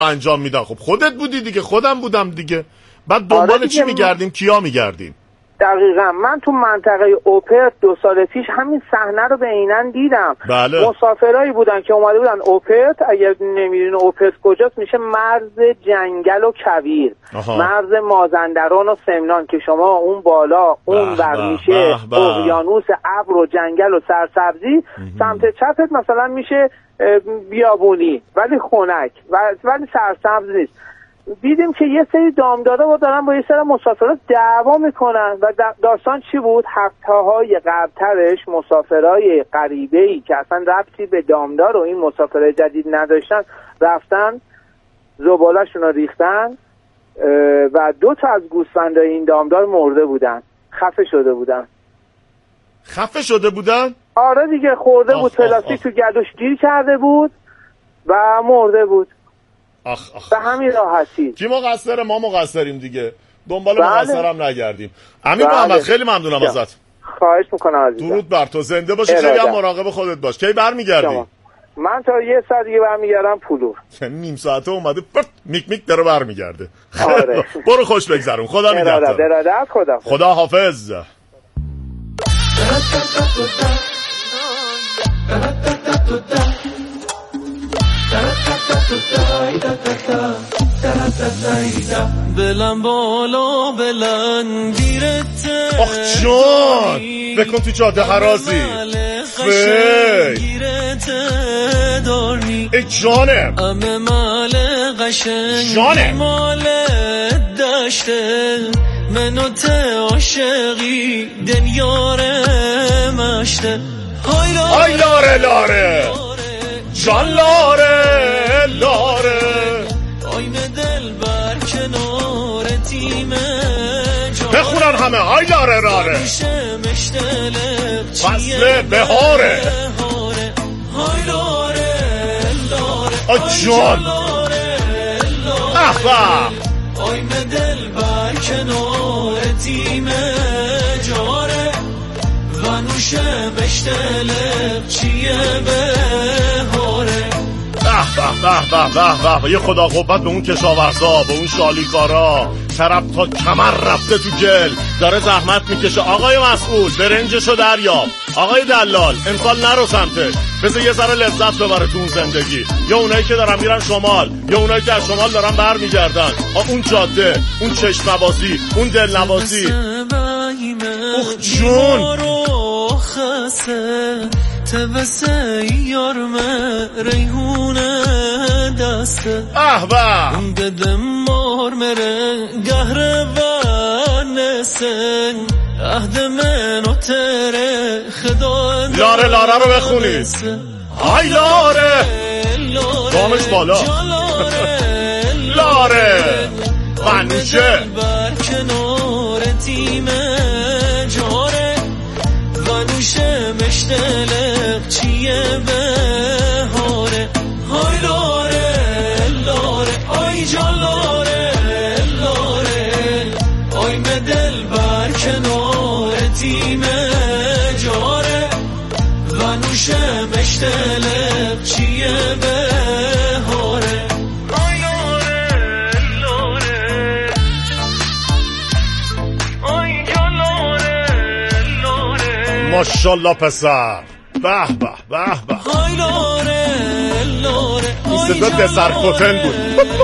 انجام میدن. خب خودت بودی دیگه، خودم بودم دیگه. بعد دنبال چی میگردیم؟ کیا میگردیم؟ دقیقا من تو منطقه اوپرت 2 سال پیش همین صحنه رو به عینن دیدم. بله. مسافرایی بودن که اومده بودن اوپرت، اگر نمیدونی اوپرت کجاست، میشه مرز جنگل و کویر، مرز مازندران و سمنان که شما اون بالا اون بر میشه اقیانوس، ابر و جنگل و سرسبزی، سمت چپت مثلا میشه بیابونی ولی خنک ولی سرسبز نیست. دیدیم که یه سری دامدارا دارن با یه سری مسافرات دعوا میکنن و داستان چی بود؟ هفته‌های قبل‌ترش مسافرای غریبه‌ای که اصلا ربطی به دامدار و این مسافرای جدید نداشتن رفتن زباله‌شون رو ریختن و 2 تا از گوسفندای این دامدار مرده بودن، خفه شده بودن؟ آره دیگه، خورده بود، پلاستیک تو گلوش گیر کرده بود و مرده بود. به همین راحتی. کی مقصره؟ ما مقصریم دیگه. دنبال مقصرم نگردیم. امین محمد خیلی ممنونم ازت. خواهش میکنم عزیزم. درود بر تو، زنده باشی، خیلی هم مراقب خودت باش. کی برمیگردی؟ من تا 1 ساعت دیگه برمیگردم پولور. نیم ساعته اومده میک میک داره برمیگرده. آره. برو خوش بگذرون. خدا نگهدار. ارادت. خدا حافظ. بلند بالا بلند گیرته، آخ جان بکن تو جاده حرازی گیرته دارنی، ای جانم امه مال قشنگ جانم، مال دشته منو ته عاشقی دنیاره مشته، های لاره لاره جان لاره لاره، آینه دل بر کنار تیمه بخونن همه های لاره لاره، فصل بهاره، های لاره لاره آ جان احبا، آینه دل بر کنار تیمه جاره و نوشه مشتلق چیه بهاره. به یه خدا قوت به اون کشاورزا، به اون شالیکارا، طرف تا کمر رفته تو گل داره زحمت میکشه. آقای مسئول برنجشو دریاب، آقای دلال امسال نرو سمتش، بذار یه ذره لذت ببره تو اون زندگی. یا اونایی که دارن میرن شمال، یا اونایی که از شمال دارن برمیگردن، اون جاده، اون چشم‌نوازی، اون دلنوازی. اوخ جون تبسه یارمه ریحونه دسته احبا بدم مار مره گهره و نسن عهد من و تره خدا لاره لاره رو بخونید. های لاره دامش بالا لاره منوشه بر کنار تیمه جاره و نوشه مشتلق چیه بهاره. های لاره لاره آی جان لاره لاره آی مدل بر کنار تیمه جاره و نوشه مشتلق چیه بهاره. ماشالله پسر، به به به به، های لاره لاره این صدا دسر کتن بود.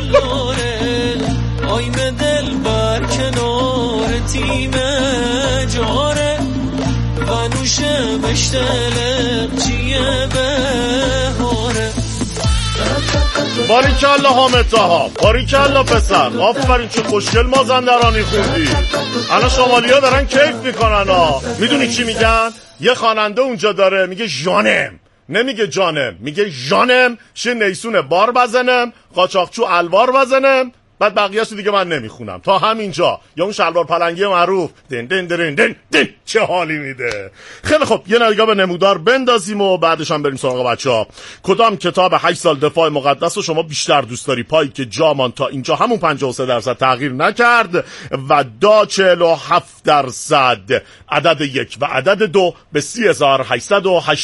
آی مدل بر کنار تیم جاره و نوشه مشتلق چیه بهاره. باریکالله حامد طاها، باریکالله پسر، آفرین چه خوشگل مازندرانی خوندی. الان شمالی ها دارن کیف میکنن ها. میدونی چی میگن؟ یه خواننده اونجا داره میگه جانم، نمیگه جانم، میگه جانم، شه نیسون بار بزنم، قاچاقچو الوار بزنم، بعد بقیه‌اشو دیگه من نمیخونم تا همینجا. یا اون شلوار پلنگی معروف دن دن دن دن دن، چه حالی میده. خیلی خب یه نگاه به نمودار بندازیم و بعدش هم بریم سراغ بچه‌ها. کدام کتاب 8 سال دفاع مقدس رو شما بیشتر دوست داری؟ پایی که جامان تا اینجا همون 53% تغییر نکرد و دا 47%. عدد 1 و عدد 2 به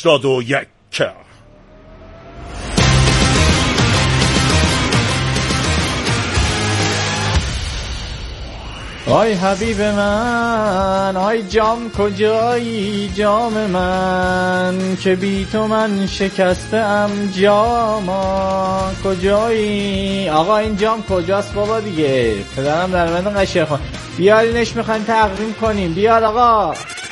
3881. آی حبیب من، آی جام کجایی جام من، که بی تو من شکستم جاما کجایی. آقا این جام کجاست بابا دیگه؟ پدرم در من قشر خون بیارینش، میخواین تقدیم کنیم. بیار آقا.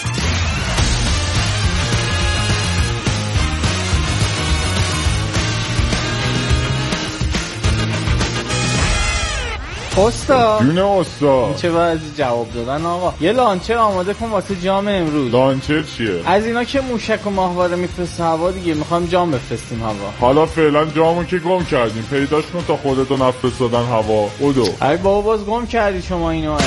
استاد جون استاد، چه وضعی جواب دادن آقا؟ یه لانچر آماده کن واسه جام امروز. لانچر چیه؟ از اینا که موشک و ماهواره میفرسته هوا دیگه، میخوام جام بفرستیم هوا. حالا فعلا جامو که گم کردیم، پیداش کن تا خودتو نفرستادن هوا. اودو ای بابا باز گم کردی شما اینو.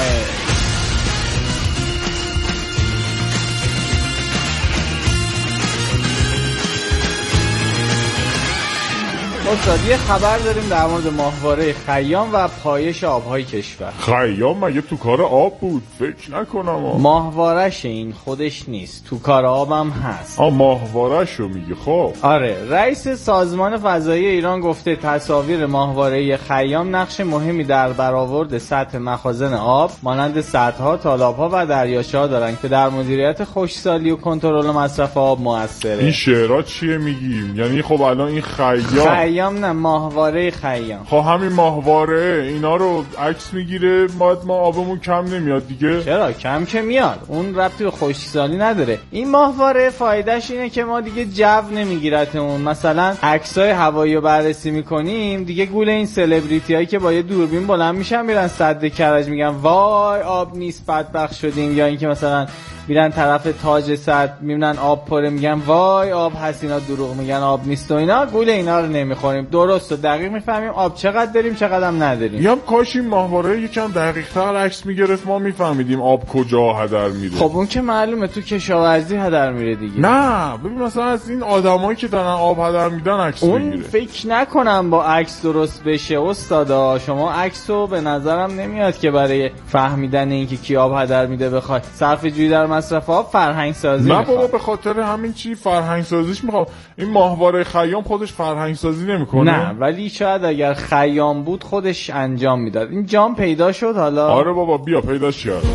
استاد یه خبر داریم در مورد ماهواره خیام و پایش آبهای کشور. خیام مگه تو کار آب بود؟ فکر نکنم. ماهوارش این خودش نیست، تو کار آبم هست. ماهواره‌شو میگی؟ خب آره، رئیس سازمان فضایی ایران گفته تصاویر ماهواره خیام نقش مهمی در برآورد سطح مخازن آب مانند سدها، تالاب‌ها و دریاچه‌ها دارن که در مدیریت خشکسالی و کنترل مصرف آب موثره. این شعرها چیه میگیم؟ یعنی خب الان این خیام نه، ماهواره خیام. خب همین ماهواره اینا رو عکس میگیره، ما آبمون کم نمیاد دیگه. چرا کم که میاد، اون ربطی به خشکسالی نداره. این ماهواره فایدهش اینه که ما دیگه جو نمیگیرتمون. مثلا عکسای هوایی رو بررسی میکنیم دیگه، گول این سلبریتی هایی که با یه دوربین بلند میشن میرن سد کرج میگن وای آب نیست بدبخت شدیم، یا اینکه مثلا میرن طرف تاج سد میبینن آب پره میگن وای آب هست، اینا دروغ میگن آب نیست و اینا. گول اینا رو نمیخوریم، درست و دقیق میفهمیم آب چقدر داریم چقدر هم نداریم. یا کاش این ماهواره یکم دقیق‌تر عکس میگرفت، ما میفهمیدیم آب کجا هدر میره. خب اون که معلومه تو کشاورزی هدر میره دیگه. نه ببین مثلا از این آدمایی که دارن آب هدر میدن عکس بگیره. اون فکر نکنم با عکس درست بشه استادا. شما عکسو به نظرم نمیاد که برای فهمیدن اینکه کی آب هدر میده بخواد صرفه‌جویی در مصرف آب فرهنگ سازی. نه بابا به خاطر همین چی فرهنگ سازیش میخوام. این ماهواره خیام خودش فرهنگ سازی نمیکنه. نه ولی شاید اگر خیام بود خودش انجام میداد. این جام پیدا شد حالا؟ آره بابا بیا پیداش کردم.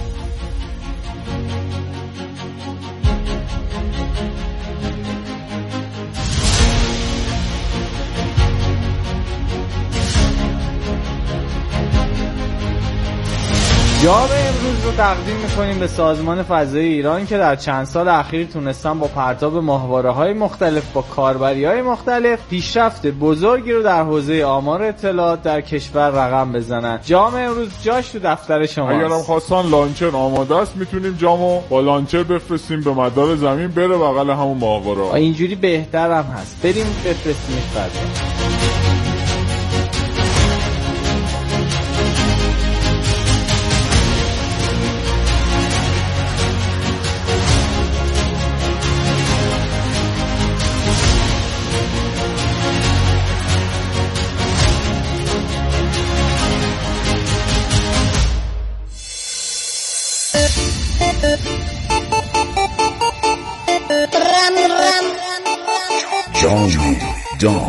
جام امروز رو تقدیم میکنیم به سازمان فضایی ایران که در چند سال اخیر تونستن با پرتاب ماهواره‌های مختلف با کاربری‌های مختلف پیشرفت بزرگی رو در حوزه آمار اطلاعات در کشور رقم بزنن. جام امروز جاش تو دفتر شماست. اگرم خواستن لانچر آماده است، میتونیم جامو با لانچر بفرستیم به مدار زمین بره بغل همون ماهواره. اینجوری بهتر هم هست، بریم بفرستیمش فضا. جام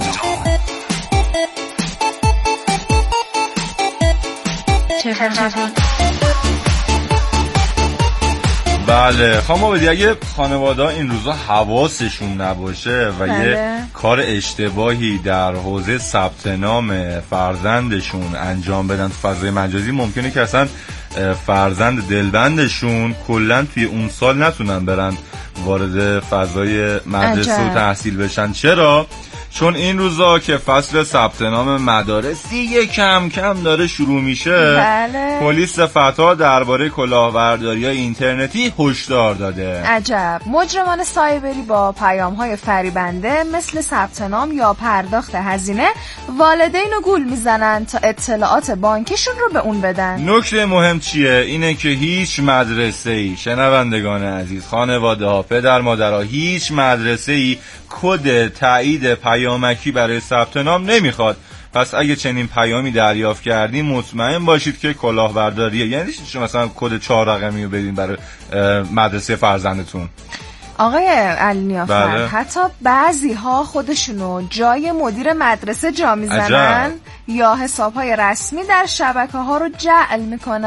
بله خانم آبادی، اگه خانواده این روزا حواسشون نباشه و یه کار اشتباهی در حوزه ثبت نام فرزندشون انجام بدن تو فضای مجازی، ممکنه که اصلا فرزند دلبندشون کلن توی اون سال نتونن برن وارد فضای مدرسه و تحصیل بشن. چرا؟ چون این روزا که فصل ثبت نام مدارسی یه کم کم داره شروع میشه، بله. پلیس فتا درباره کلاهبرداری‌های اینترنتی هشدار داده. عجب. مجرمان سایبری با پیام‌های فریبنده مثل ثبت نام یا پرداخت هزینه والدین رو گول میزنن تا اطلاعات بانکشون رو به اون بدن. نکته مهم چیه؟ اینه که هیچ مدرسه‌ای، شنوندگان عزیز، خانواده‌ها، پدر مادرها، هیچ مدرسه‌ای کد تایید پیامکی برای ثبت نام نمیخواد. پس اگه چنین پیامی دریافت کردین مطمئن باشید که کلاهبرداریه. یعنی شما مثلا کد 4 رقمی رو بدین برای مدرسه فرزندتون. آقای علی نیافر، بله. حتی بعضی ها خودشونو جای مدیر مدرسه جا میزنن یا حسابهای رسمی در شبکه ها رو جعل میکنن.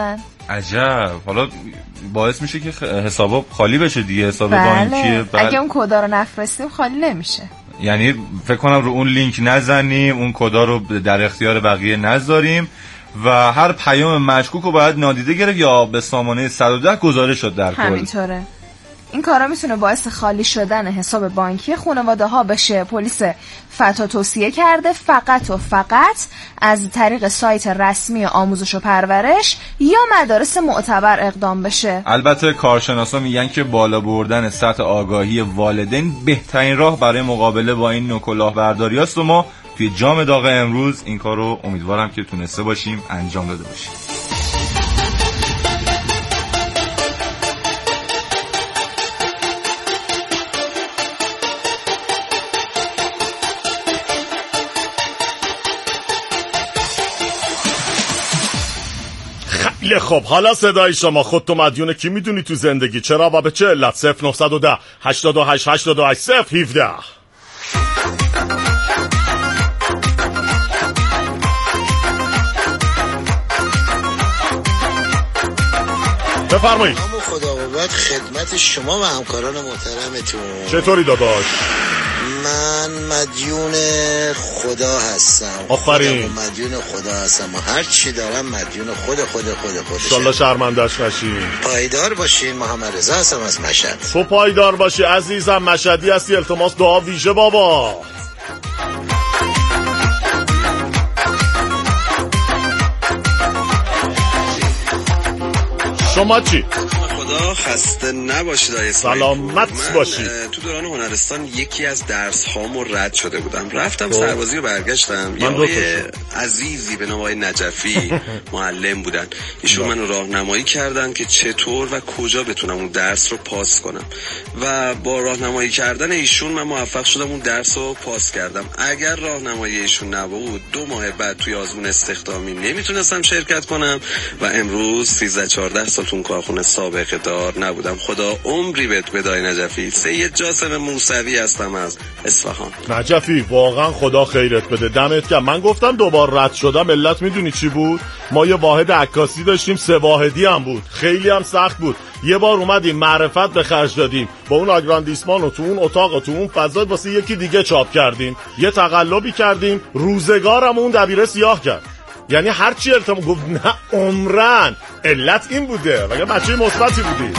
عجب. حالا باعث میشه که حسابا خالی بشه دیگه، حساب بانکی. اگه اون کدا رو نفرستیم خالی نمیشه. یعنی فکر کنم رو اون لینک نزنیم، اون کدا رو در اختیار بقیه نذاریم و هر پیام مشکوک رو باید نادیده گرفت یا به سامانه 110 گزارش شد در کل. همینطوره. این کارا میتونه باعث خالی شدن حساب بانکی خانواده ها بشه. پلیس فتا توصیه کرده فقط و فقط از طریق سایت رسمی آموزش و پرورش یا مدارس معتبر اقدام بشه. البته کارشناسا میگن که بالا بردن سطح آگاهی والدین بهترین راه برای مقابله با این نوع کلاهبرداری است و ما توی جام داغ امروز این کارو امیدوارم که تونسته باشیم انجام داده باشیم. خب حالا صدای شما خودتو مدیون کی میدونی تو زندگی؟ چرا و به چه علت؟ 0910 88 88 017. بفرمایید. خدا قوت خدمت شما و همکاران محترمتون. چطوری داداش؟ من مدیون خدا هستم. آفرین. مدیون خدا هستم و هر چی دارم مدیون خودش. انشالله شرمندش نشین. پایدار باشین. محمد رضا هستم از مشهد. تو پایدار باشی عزیزم. مشهدی هستی، التماس دعا ویژه بابا. شما چی؟ خدا خسته نباشید آقای سلامت باشید. تو دوران هنرستان یکی از درس هامو رد شده بودم، رفتم سربازی رو برگشتم. یه آقای عزیزی به نام آقای نجفی معلم بودن، ایشون منو راهنمایی کردن که چطور و کجا بتونم اون درس رو پاس کنم و با راهنمایی کردن ایشون من موفق شدم اون درس رو پاس کردم. اگر راهنمایی ایشون نبود 2 ماه بعد توی آزمون استخدامی نمیتونستم شرکت کنم و امروز 13-14 سال تو کارخونه سابقه دار نبودم. خدا عمری بهت بدای نجفی. سید جاسم موسوی هستم از اصفهان. نجفی واقعا خدا خیرت بده، دمت گرم. من گفتم دوبار رد شدم، علت میدونی چی بود؟ ما یه واحد عکاسی داشتیم، 3 واحدی هم بود، خیلی هم سخت بود. یه بار اومدیم معرفت به خرج دادیم، با اون آگراندیسمان و تو اون اتاق و تو اون فضا واسه یکی دیگه چاپ کردیم، یه تقلبی کردیم، روزگارم اون دبیره سیاه کرد. یعنی هر چی التماس گفت نه عمرن. علت این بوده، مگه بچه مثبتی بودی؟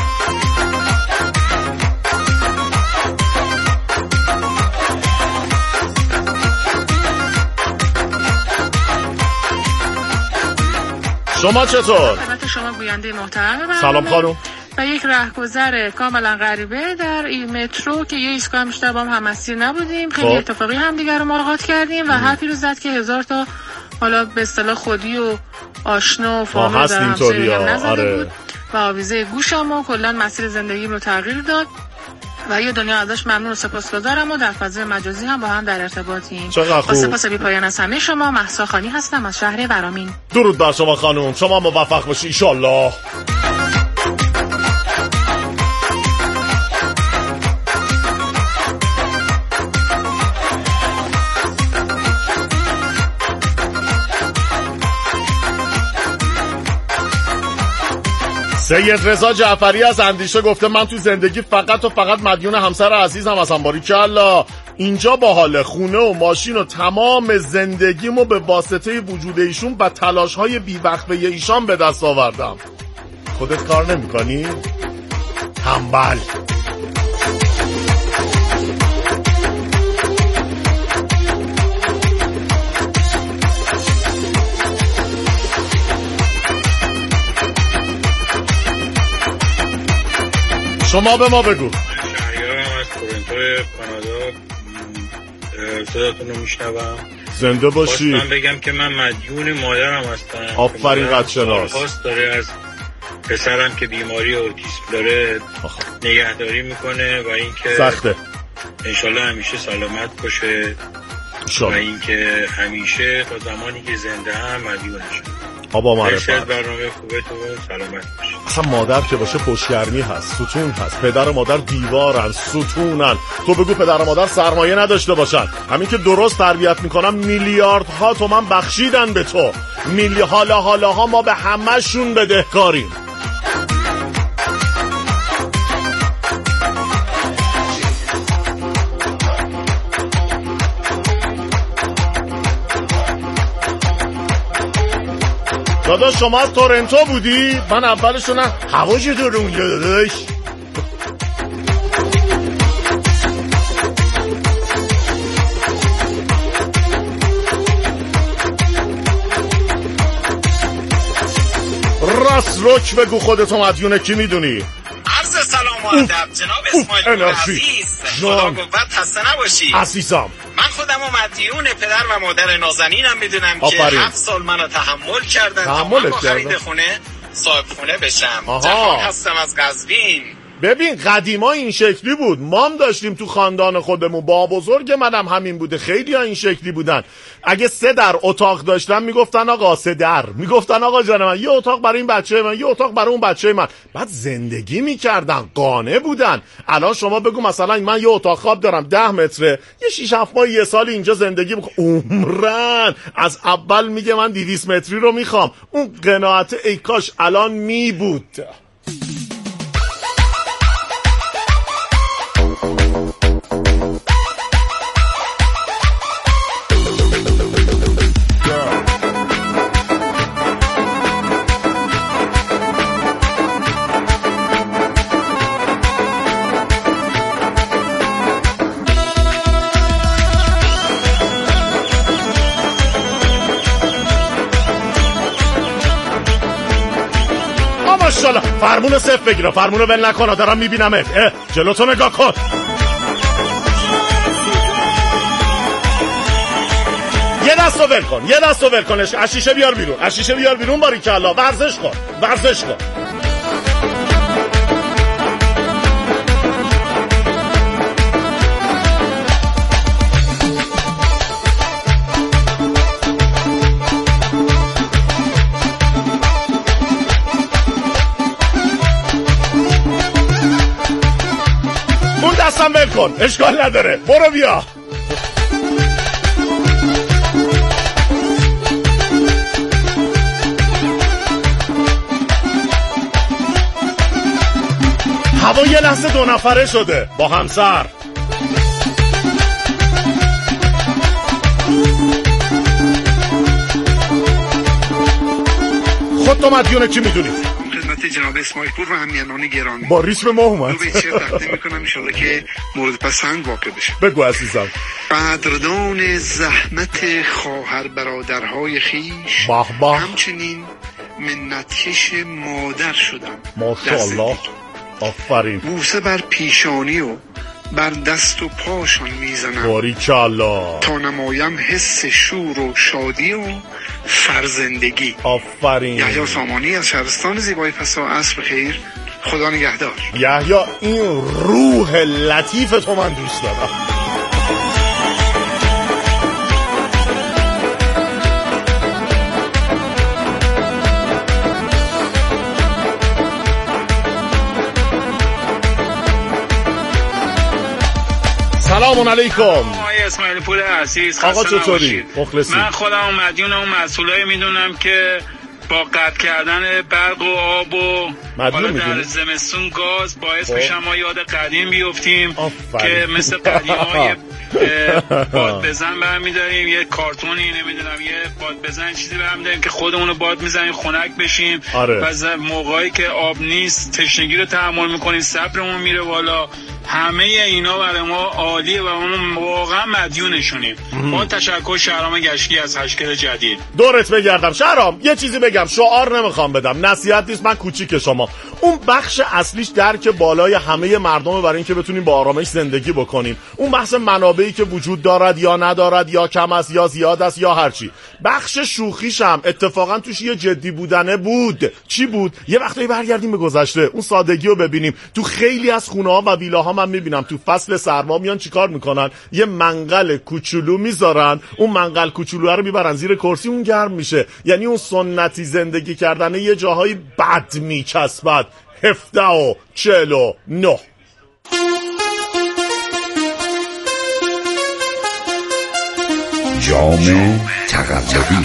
شما چطور؟ خدمت شما گوینده محترم. سلام خانم. و یک رهگذر کاملا غریبه در این مترو که یه ایستگاه بیشتر با هم مسیر نبودیم، خیلی اتفاقی هم دیگر رو ملاقات کردیم و حرفی رو زد که 1000 تا حالا به اصطلاح خودی و آشنا و فامیل در همسایه هم نزده بود و آویزه گوشم و کلا مسیر زندگیم رو تغییر داد و یه دنیا ازش ممنون و سپاسگزارم و در فضای مجازی هم با هم در ارتباطیم. چقدر خوب. سپاس بی پایان از همه شما. مهسا خانی هستم از شهر ورامین. درود بر شما خانم، شما موفق باشی ان شاء الله. سید رضا جعفری از اندیشه گفته من تو زندگی فقط و فقط مدیون همسر عزیزم هستم. باریکلا. اینجا با حال خونه و ماشین و تمام زندگیمو به واسطه وجود ایشون و تلاش‌های بی‌وقفه ایشان به دست آوردم. خودت کار نمی‌کنی؟ تنبل. شما به ما بگو. شهریارم از تورنتو کانادا، صداتون رو میشنوم. زنده باشی. من بگم که من مدیون مادرم هستم. آفرین قدشناس. خواست داره از پسرم که بیماری اوتیسم داره نگهداری میکنه و اینکه سخته. انشالله همیشه سلامت باشه. و اینکه همیشه تا زمانی که زنده هم مدیونشم. آبا معرفت. برنامه خوبه تو سلامت باشی. اصلا مادر که باشه پشتگرمی هست، ستون هست. پدر و مادر دیوارن، ستونن. تو بگو پدر و مادر سرمایه نداشته باشن. همین که درست تربیت میکنم میلیاردها تومن بخشیدن به تو. حالا ما به همه‌شون بدهکاریم. داداش شما از تورنتو بودی؟ من اولشونم هوا چطور اونجا داداش؟ راست روک بگو خودتو مدیون کی میدونی؟ عرض سلام و ادب جناب اسماعیل عزیز. خدا قوت خسته نباشی عزیزم. من خودم و مدیون پدر و مادر نازنینم میدونم که 7 سال منو تحمل کردن تا من با خرید خونه صاحب خونه بشم. جهان هستم از قزوین. ببین قدیما این شکلی بود، ما هم داشتیم تو خاندان خودمون، با بزرگ منم همین بوده، خیلی ها این شکلی بودن. اگه 3 در اتاق داشتن میگفتن آقا 3 در، میگفتن آقا جان من یه اتاق برای این بچه من، یه اتاق برای اون بچه من، بعد زندگی میکردن، قانع بودن. الان شما بگو مثلا من یه اتاق خواب دارم 10 متره، یه 6 7 ماه یه سال اینجا زندگی میکنم، عمرن از اول میگه من 200 متری رو میخوام. اون قناعت ای کاش الان می بود. ماشاءالله فرمون صفر بگیره، فرمونو ول نکن، دارم میبینمت. جلوتو نگاه کن. یه دستو ول کن، از شیشه بیار بیرون، باریکلا. ورزش کن. دستم ول کن، اشکال نداره، برو بیا. هوا یه لحظه 2 نفره شده با همسر. خودتو مدیون کی میدونی؟ جناب اسماعیل پور و همینانی گرامی با ریتم ما اومد. رو به چه تقدیم میکنم انشالله که مورد پسند واقع بشه. بگو عزیزم. قدردان زحمت خواهر برادرهای خیش، همچنین منتکش مادر شدم. ماشاءالله. آفرین. بوسه بر پیشانی و بر دست و پاشان میزنم باریکالله تا نمایم حس شور و شادی و فرزندگی. آفرین. یحیی سامانی از شهرستان زیبای پسا. عصر خیر، خدا نگهدار. یحیی این روح لطیف تو من دوست دارم. سلام علیکم. آقای اسماعیل پور عزیز، آقا چطوری؟ مخلصی. من خودم مدیون اون مسئولای میدونم که با قطع کردن برق و آب و حالا در زمستون گاز باعث میشم ما یاد قدیم بیفتیم که مثل قدیمای باد بزن برمیداریم، یه کارتونی نمیدونم یه باد بزن چیزی برمیداریم که خودمونو باد میزنیم خنک بشیم. و موقعی که آب نیست تشنگی رو تحمل میکنیم، صبرمون میره بالا. همه اینا برای ما عالیه و ما واقعا مدیونشونیم. با تشکر شهرام گشکی از هشکل جدید. دورت بگردم. شهرام یه چیزی بگم، شعار نمیخوام بدم، نصیحت نیست، من کوچیک شما. اون بخش اصلیش درک بالای همه مردم برای اینکه بتونیم با آرامش زندگی بکنیم. اون بحث منابعی که وجود دارد یا ندارد، یا کم است یا زیاد است یا هر چی. بخش شوخیش هم اتفاقا توش یه جدی بودنه بود. چی بود؟ یه وقتایی برگردیم به گذشته، اون سادگی رو ببینیم. تو خیلی از خونه‌ها و ویلاها من میبینم تو فصل سرما میان چیکار میکنن، یه منقل کوچولو میذارن، اون منقل کوچولو رو میبرن زیر کرسی، اون گرم میشه. یعنی اون سنتی زندگی کردن یه جاهایی بد میچسبد. 17:49 جام تقلبی.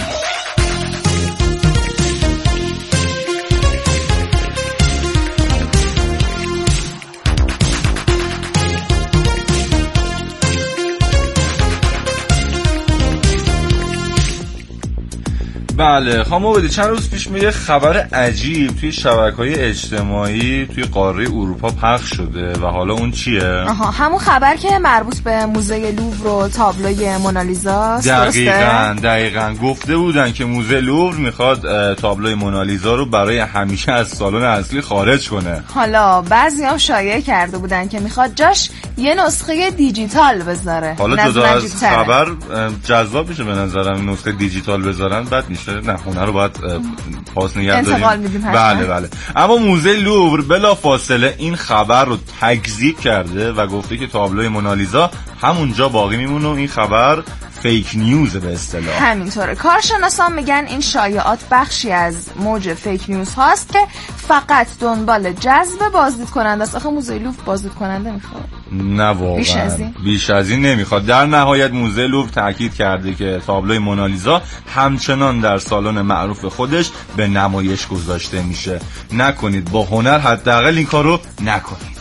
بله خانم عابدی، چند روز پیش یه خبر عجیب توی شبکه‌های اجتماعی توی قاره اروپا پخش شده و حالا اون چیه؟ همون خبر که مربوط به موزه لوور و تابلوی مونالیزا. دقیقاً گفته بودن که موزه لوور میخواد تابلوی مونالیزا رو برای همیشه از سالن اصلی خارج کنه. حالا بعضی‌ها شایعه کرده بودن که میخواد جاش یه نسخه دیجیتال بذاره. حالا جدا از خبر جذاب میشه به نظرم نسخه دیجیتال بذارن، بعد میشه نه خونه رو باید پاس نگه داریم. بله اما موزه لوور بلا فاصله این خبر رو تکذیب کرده و گفته که تابلوی مونالیزا همونجا باقی میمونه و این خبر فیک نیوز به اصطلاح. همینطوره. کارشناسان میگن این شایعات بخشی از موج فیک نیوز هاست که فقط دنبال جذب بازدید کننده است. آخه موزه لوور بازدید کننده میخواد؟ نه واقعا بیش از این نمیخواد. در نهایت موزه لوور تاکید کرده که تابلوی مونالیزا همچنان در سالن معروف خودش به نمایش گذاشته میشه. نکنید، با هنر حداقل این کارو نکنید.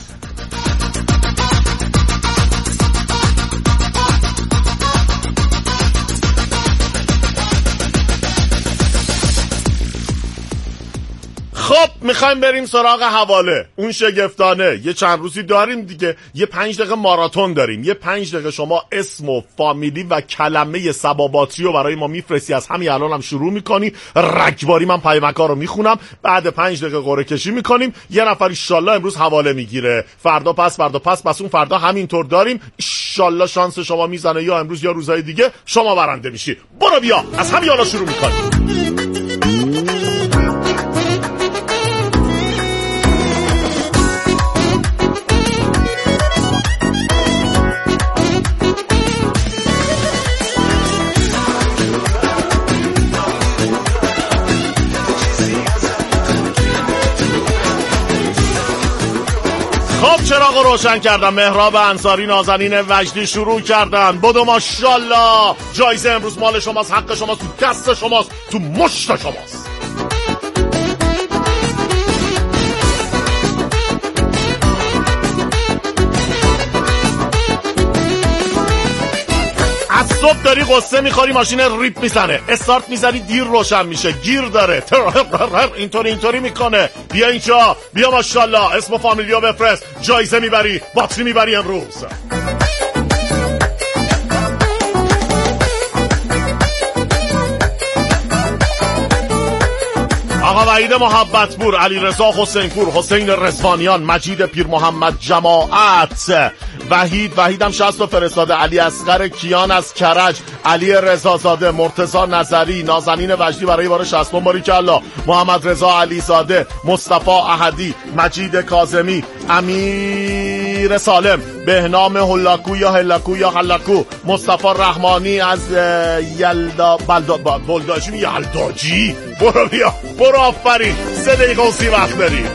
خب میخوایم بریم سراغ حواله. اون شگفتانه یه چند روزی داریم دیگه، یه 5 دقیقه ماراتون داریم. یه 5 دقیقه شما اسم و فامیلی و کلمه سباباتری رو برای ما میفرستی، از همین الان هم شروع میکنی. رگباری من پیمکا رو میخونم، بعد 5 دقیقه قرعه کشی میکنیم. یه نفر ایشالله امروز حواله میگیره، فردا پس اون فردا همینطور داریم. ایشالله شانس شما میزنه یا امروز یا روزهای دیگه شما برنده میشی. برو بیا از همین الان شروع میکنیم. چراغ روشن کردم. مهراب انصاری، نازنین وجدی شروع کردن. بدو ماشاءالله. جایزه امروز مال شماست، حق شماست، تو دست شماست، تو مشت شماست. از صبح داری قصه میخوری، ماشین ریپ میزنه، استارت میزنی دیر روشن میشه، گیر داره، اینطوری میکنه. بیا اینجا، بیا ماشاءالله، اسم و فامیلیو بفرست، جایزه میبری، باتری میبری امروز. آقا وحید محبتپور، علیرضا حسینپور، حسین رضوانیان، مجید پیر محمد جماعت، وحیدم 60 فرستاده، علی اصغر کیان از کرج، علی رضازاده، مرتضی نظری، نازنین وجدی برای بار 60 باریکالله، محمد رضا علیزاده، مصطفی احدی، مجید کاظمی، امیر سالم، بهنام هلاکو یا هلاکو یا هلاکو، مصطفی رحمانی از یلدا بلداجی یلداجی. برو بیا، برو آفرین. 3 دقیقه و 30 وقت داری.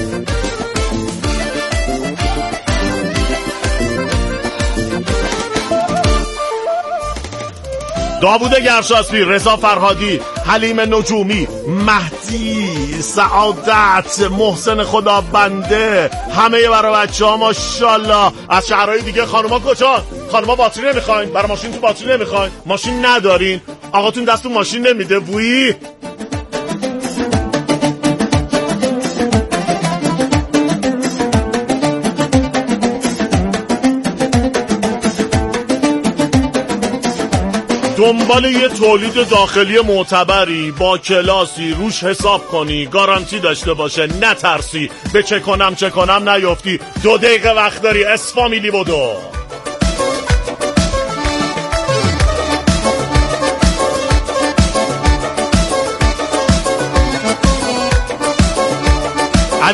داوود گرشاسبی، رضا فرهادی، حلیم نجومی، مهدی سعادت، محسن خدا بنده، همه برای بچه‌ها ماشاءالله. از شهرهای دیگه خانوما کجا؟ خانوما باتری نمیخواین؟ برای ماشین تو باتری نمیخواین؟ ماشین ندارین؟ آقاتون دستون ماشین نمیده بویی؟ دنبال یه تولید داخلی معتبری با کلاسی روش حساب کنی، گارانتی داشته باشه، نترسی، به چه کنم نیفتی. 2 دقیقه وقت داری. اسفامیلی بدو.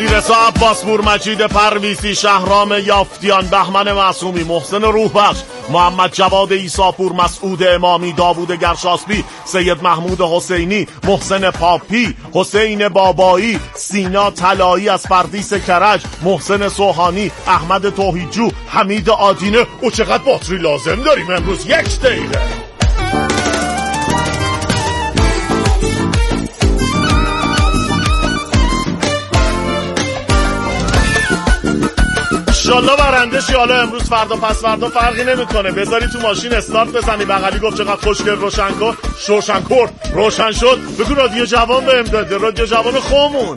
علیرضا عباسپور، مجید پرویزی، شهرام یافتیان، بهمن معصومی، محسن روحبخش، محمد جواد عیساپور، مسعود امامی، داوود گرشاسبی، سید محمود حسینی، محسن پاپی، حسین بابایی، سینا طلایی از فردیس کرج، محسن سوهانی، احمد توحیدجو، حمید آدینه. او چقدر باتری لازم داریم امروز؟ 1 دقیقه. انشالله برنده شی. حالا امروز فردا پس فردا فرقی نمیکنه. بذاری تو ماشین استارت بزنی، بغلی گفت چقدر خوشگل روشن کرد، روشن شد، بگو رادیو جوان بهم داده، رادیو جوان خومون.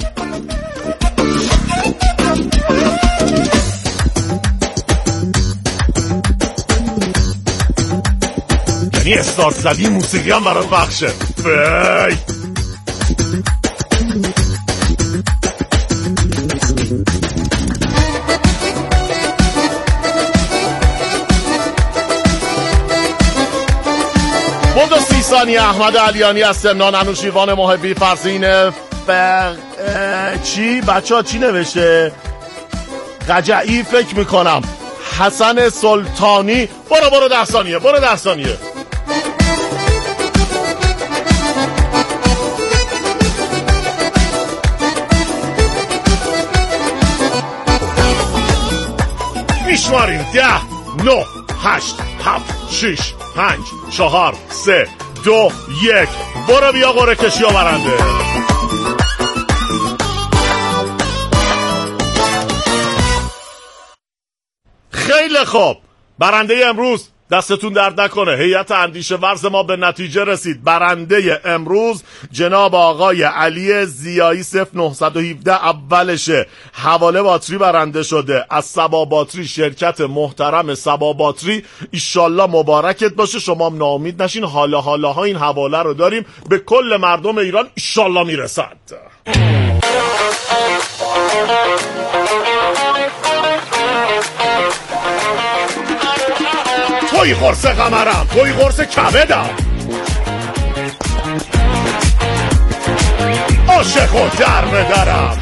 یعنی استارت زدی موسیقی هم برات بخشه. فی بود 30 ثانیه. احمد علیانی از سمنان، انوشیروان محبی، فرزین چی؟ بچه ها چی نوشته؟ قجعی فکر میکنم. حسن سلطانی. برو 10 ثانیه. میشماریم 10 9 8 7 6 5 4 3 2 1. برو بیا قرعه کشی و برنده. خیلی خوب. برنده امروز دستتون درد نکنه، هیئت اندیشه ورز ما به نتیجه رسید. برنده امروز جناب آقای علی زیایی 0917 اولشه. حواله باتری برنده شده از سبا باتری، شرکت محترم سبا باتری. ایشالله مبارکت باشه. شما هم ناامید نشین. حالا این حواله رو داریم به کل مردم ایران، ایشالله میرسد. توی قرص قمرم، توی قرص کبدم، عاشق و در بدرم،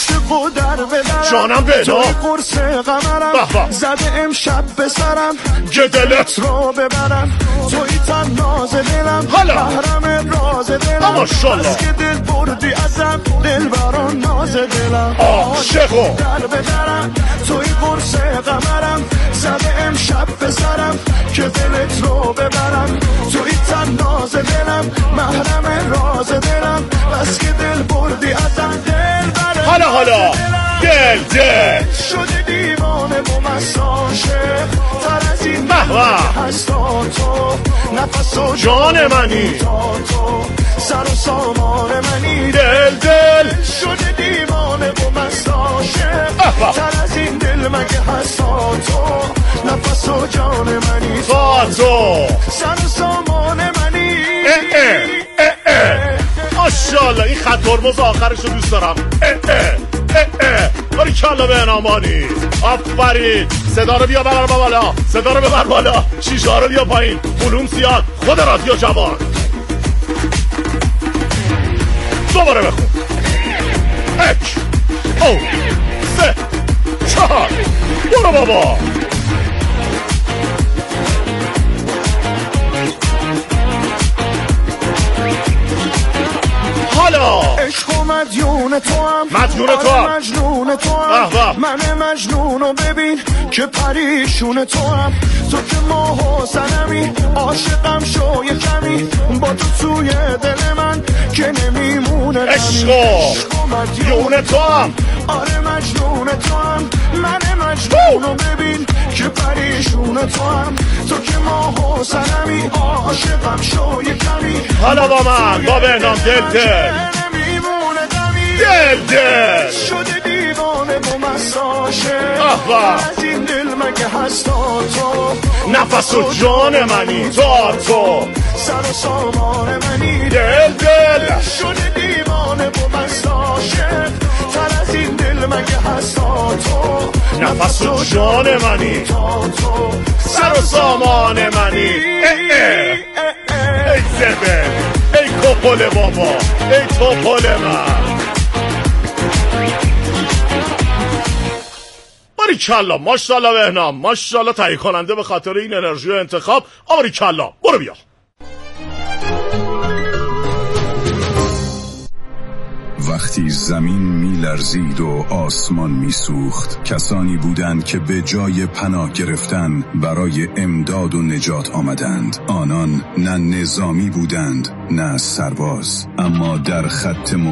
جانم بدا، توی قرص قمرم، زده امشب به سرم که دلت رو ببرم، توی تن ناز دلم، محرم راز دلم، از که دل بردی ازم، دل بران ناز دلم، عاشق و در بدرم، توی قرص قمرم، زده امشب به سرم که دلت رو ببرم، توی تن ناز دلم، محرم راز دلم، از که دل بردی ازم، دل برم، حالا دل شده دیوانه و مساشه، تر از این هستا تو، نفس و جان منی، تو سر و سامان منی، دل شده دیوانه و مساشه، تر از این دل مگه هستا تو، نفس و جان منی، تو سر و سامان منی. ماشاءالله این خط ترمز آخرشو دوست دارم. باری کلا به انامانی. آفرین. صدا رو بیا ببر بالا، صدا رو ببر بالا، شیشه رو بیا پایین، بلوم زیاد، خود رادیو جوان. دوباره بخون. 1 2 3 4. برو بابا. حالا عشق و مدیون تو هم، مجنون تو هم، من مجنونو ببین که پریشون تو هم، تو که ماه و سنمی، عاشقم شو یه کمی، با تو توی دل من که نمیمونه. عشق و مدیون تو هم، آره مجنون تو هم، من مجنونو ببین که پریشون تو هم، تو که ماه و سنمی، عاشقم شو یه کمی، حالا با من با بهنام دل شده دیوانه و مساشه، از این دل مگه هستا تو، نفس و جان منی، تو سر و سامان منی، دل شده دیوانه و مساشه، تر از این دل مگه هستا تو، نفس و جان منی، تو سر و سامان منی. ای زبه، ای کپل بابا، ای توپل من. آباریکلا، ماشاءالله بهنام، ماشاءالله تهیه کننده به خاطر این انرژی و انتخاب. آباریکلا، برو بیا. وقتی زمین می‌لرزید و آسمان می‌سوخت، کسانی بودند که به جای پناه گرفتن برای امداد و نجات آمدند. آنان نه نظامی بودند نه سرباز، اما در خط